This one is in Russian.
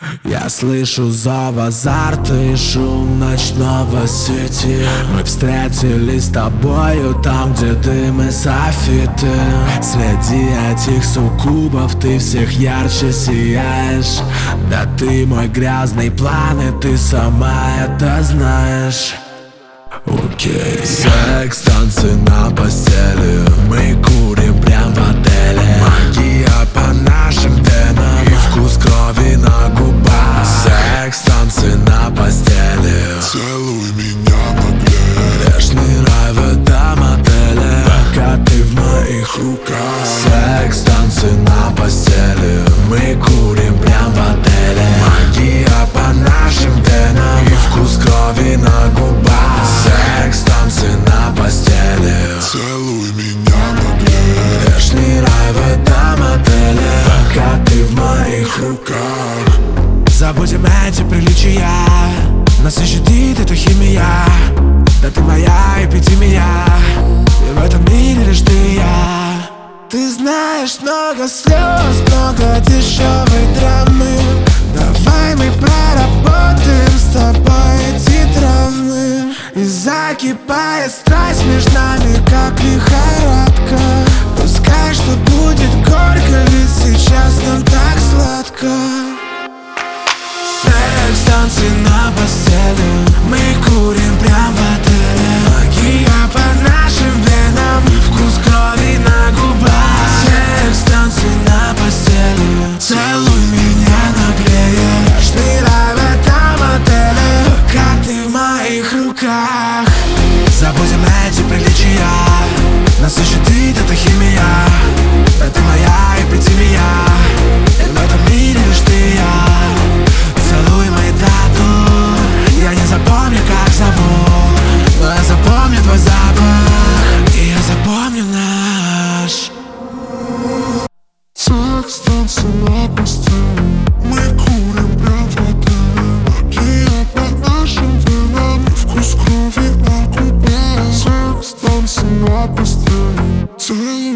Я слышу зов азарта и шум ночного сети. Мы встретились с тобою там, где дым и софиты. Среди этих суккубов ты всех ярче сияешь. Да ты мой грязный план, и ты сама это знаешь. Окей. Секс, танцы на постели, мы курим прям в отеле. Магия по нашим венам и вкус крови на губах. Секс, танцы на постели, целуй меня наглее. грешный рай в этом отеле, пока ты в моих руках. Секс, танцы на постели, мы курим прям в отеле. Магия по нашим венам и вкус крови на губах. Секс, танцы на постели, Целуй меня наглее. грешный рай в этом отеле, пока ты в моих руках. Забудем эти приличия, нас не щадит эта химия. Да ты моя эпидемия, и в этом мире лишь ты и я. Ты знаешь, много слез, много дешевой драмы. Давай мы проработаем с тобой эти травмы. И закипает страсть между нами, как лихорадка. Пускай что будет горько, ведь сейчас нам так сладко. Секс, танцы на постели, мы курим прям в отеле. Магия по нашим венам и вкус крови на губах. Секс, танцы на постели, целуй меня наглее. Нежный рай в этом отеле, пока ты в моих руках. Забудем эти приличия, нас не щадит эта химия. Да ты моя эпидемия, и в этом мире лишь ты и я. Целуй мою дату, я не запомню, как зовут, но я запомню твой запах, и я запомню наш. Секс, танцы на постели, мы курим прям в отеле. Магия по нашим венам и вкус крови на губах. Секс, танцы на постели, целуй